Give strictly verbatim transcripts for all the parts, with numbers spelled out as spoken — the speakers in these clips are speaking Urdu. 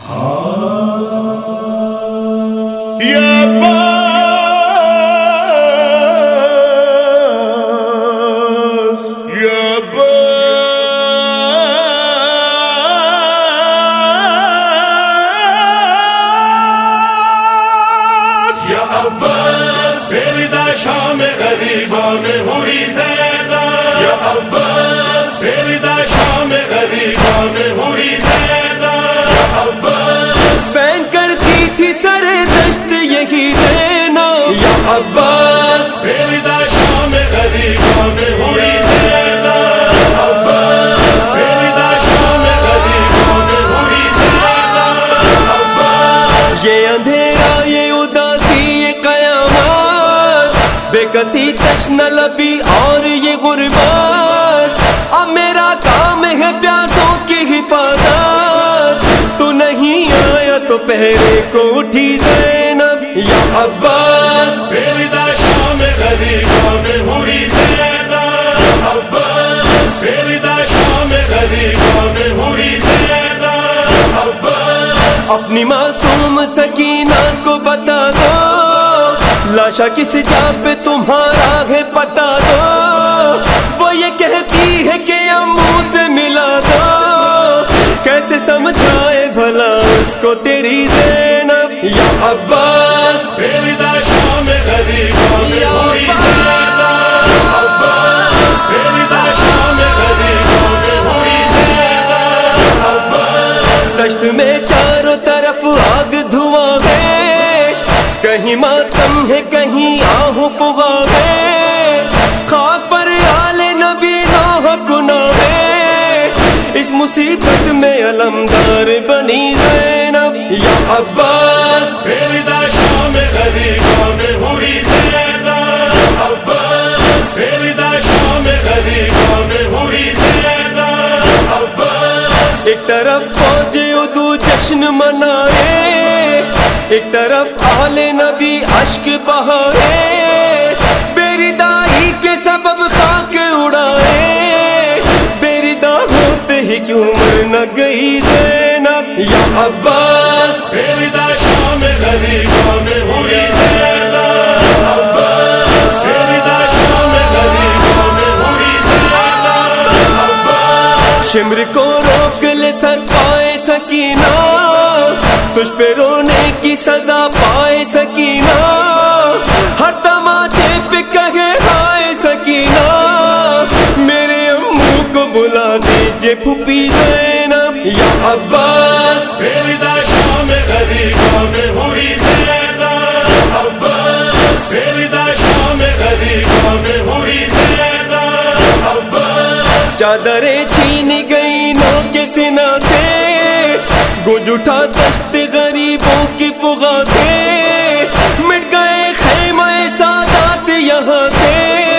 یا عباس یا عباس یا عباس سیدہ شام غریبان حوری زیدہ یا عباس سیدہ شام غریبان حوری زیدہ یا عباس بین کرتی تھی سر دشت یہی زینب یا عباس سیدہ شام غریبان حوری زیدہ یا عباس سیدہ شام غریبان حوری زیدہ یا عباس یہ اندھیرا یہ اداسی یہ قیامت بے کسی تشنہ لبی اور یہ غربت اب میرا کام ہے پیاسوں کی حفاظت تو نہیں آیا تو پہرے کو اٹھی زینب یا عباس سیدہ شام غریبان حوری زیدہ یا عباس سیدہ شام غریبان حوری زیدہ یا عباس اپنی معصوم سکینہ کو بتا دو لاشا کس جا پہ تمہارا ہے پتا دو وہ یہ کہتی ہے کہ امو سے ملا دو کیسے سمجھائے بھلا اس کو تیری زینب یا عباس سیدہ شام غریبان حوری زیدہ یا عباس سیدہ شام غریبان حوری زیدہ یا عباس دشت میں چاروں طرف آگ دھواں ہے کہیں ماتم ہے کہیں آہ فغا ہے خاک پر آل نبی نوح گناہ ہے اس مصیبت میں علمدار بنی زینب یا عباس سیدہ شام غریبان حوری زیدہ یا عباس سیدہ شام غریبان حوری زیدہ یا عباس ایک طرف فوج عدو جشن منائے ایک طرف آل نبی اشک بہائے بیری دائی کے سبب خاک اڑائے بیری دا ہوتے ہی کیوں مر نہ گئی زینب یا عباس سیدہ شام غریبان حوری زیدہ یا عباس سیدہ شام غریبان حوری زیدہ یا عباس شمر کو روک لے سکائے سکینہ تجھ پہ رونے کی سزا پائے سکینہ ہر تماچے پہ کہے ہائے سکینہ میرے امو کو بلا دیجئے پھوپھی زینب یا عباس سیدہ شام غریبان حوری زیدہ یا عباس سیدہ شام غریبان حوری زیدہ یا عباس چادریں چھین گئی نو کے سنا سے گونج اٹھا دشت غریبوں کی فغا سے مٹ گئے خیمہ سادات یہاں سے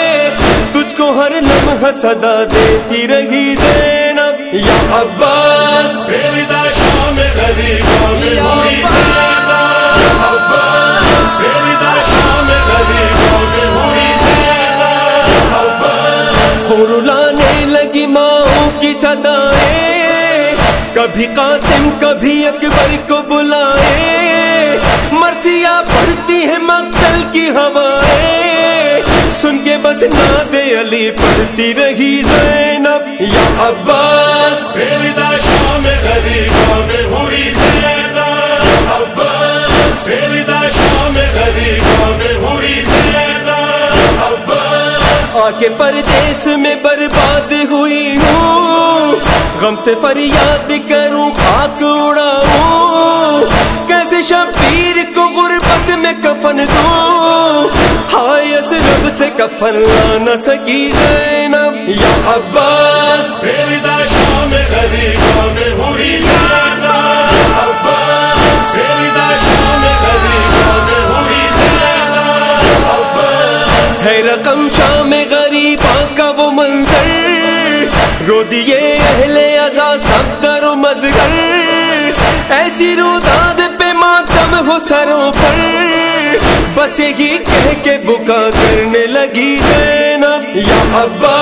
تجھ کو ہر لمحہ صدا دیتی رہی زینب یا عباس سیدہ شام غریبان حوری زیدہ یا عباس سیدہ شام غریبان حوری زیدہ یا عباس خور لانے لگی ماؤں کی صدائیں کبھی قاسم کبھی اکبر کو بلائے مرثیہ پڑھتی ہے مقتل کی ہوائیں سن کے بس ناد علی پڑھتی رہی زینب یا عباس سیدہ شام غریبان حوری زیدہ یا عباس سیدہ شام غریبان حوری زیدہ یا عباس آ کے پردیس میں برباد ہوئی ہوں غم سے فریاد کروں خاک اڑاؤں کیسے شبیر کو غربت میں کفن دوں ہائے اسرب سے کفن لا نہ سکی زینب یا عباس سیدہ شام غریبان حوری زیدہ یا عباس سیدہ شام غریبان حوری زیدہ یا عباس ہے رقم شام غریباں کا وہ منظر رو دیے اہل عزا سب در و مدگر ایسی روداد پہ ماتم ہو سروں پر بسے گی کہہ کے بکا کرنے لگی زینب یا عباس